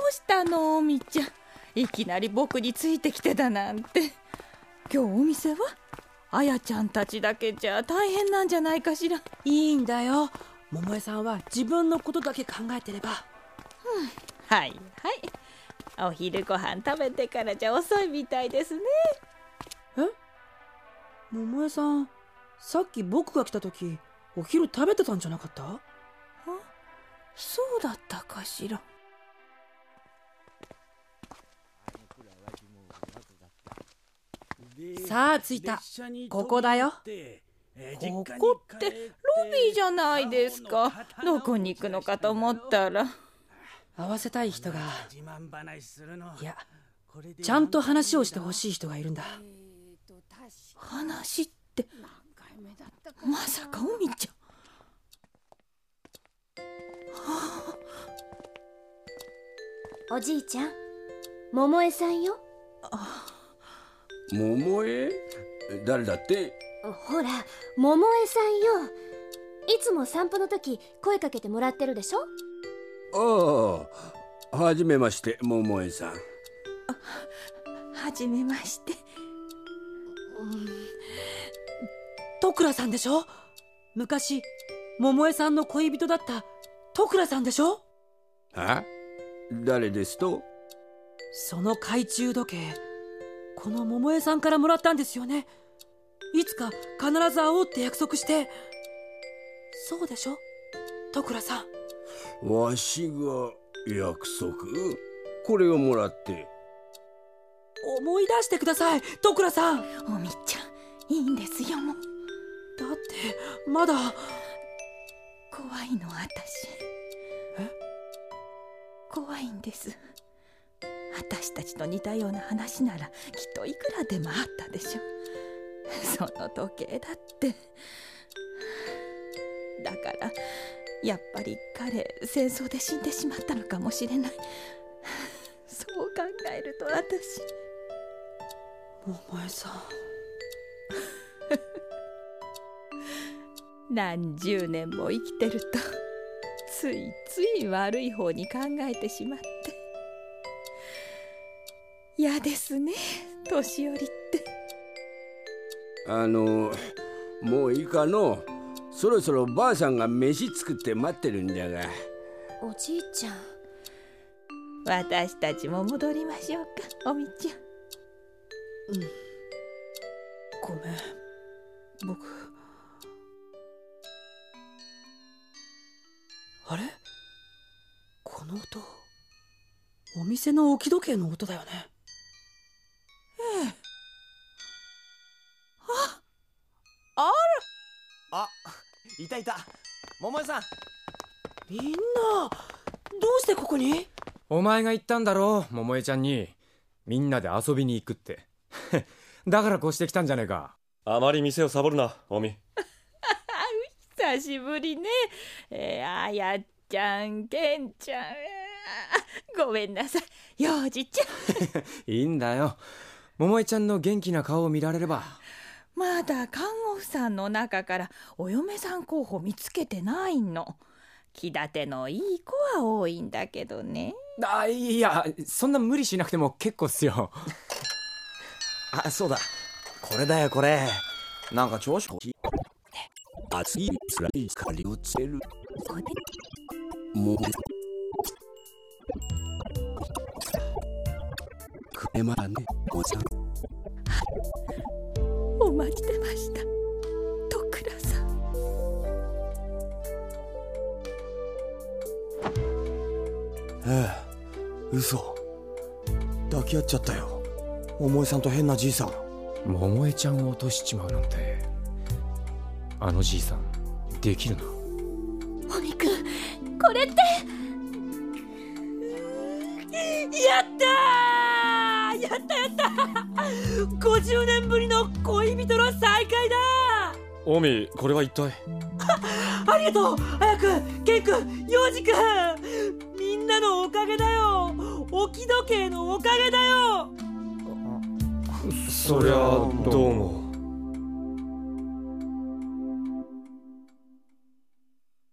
うしたのみっちゃん、いきなり僕についてきてたなんて。今日お店はあやちゃんたちだけじゃ大変なんじゃないかしら。 いいんだよ、桃江さんは自分のことだけ考えてれば。 はいはい、お昼ご飯食べてからじゃ遅いみたいですね。 桃江さん、さっき僕が来た時お昼食べてたんじゃなかった？ そうだったかしら。 さあ着いた。ここだよ。 ここってロビーじゃないですか。どこに行くのかと思ったら。 会わせたい人が、いや、ちゃんと話をしてほしい人がいるんだ。 話ってまさかおみちゃん。 おじいちゃん、桃江さんよ。 桃江？誰だって？ ほら、桃江さんよ。いつも散歩の時声かけてもらってるでしょ。 ああ、はじめまして、桃江さん。 はじめまして。 戸倉さんでしょ。昔桃江さんの恋人だった戸倉さんでしょ。 誰ですと？ その懐中時計、この桃江さんからもらったんですよね。いつか必ず会おうって約束して。そうでしょ戸倉さん。 わしが約束？これをもらって。 思い出してください戸倉さん。 おみちゃん、いいんですよ。もうだってまだ怖いの私。怖いんです。私たちと似たような話ならきっといくらでもあったでしょ。その時計だって。だからやっぱり彼、戦争で死んでしまったのかもしれない。そう考えると私。 桃江さん。 何十年も生きてるとついつい悪い方に考えてしまって。嫌ですね、年寄りって。 もういいかの。そろそろばあさんが飯作って待ってるんじゃが。 おじいちゃん。 私たちも戻りましょうか、おみちゃん。 ごめん、僕。あれ？この音、お店の置き時計の音だよね。 いたいた、桃江さん。 みんなどうしてここに？ お前が言ったんだろう、桃江ちゃんにみんなで遊びに行くってだからこうしてきたんじゃねえか。 あまり店をサボるな、おみ。 久しぶりね。あやちゃん、けんちゃん、ごめんなさい、ようじちゃん。 いいんだよ、桃江ちゃんの元気な顔を見られれば。 まだ看護婦さんの中からお嫁さん候補見つけてないの。気立てのいい子は多いんだけどね。 いや、そんな無理しなくても結構っすよ。 そうだ、これだよ、これ。なんか調子熱いつらい光をつける。もうくれまね、おさん。 お待ちしてました、戸倉さん。 嘘。抱き合っちゃったよ、桃江さんと変なじいさん。 桃江ちゃんを落としちまうなんて、あのじいさんできるな。 おみくん、これって。 やったー、やったやった50年ぶりの恋人の再会だ。 おみ、これは一体。 ありがとう、あやくん、けんくん、ようじくん。みんなのおかげだよ。置き時計のおかげだよ。 そりゃどうも。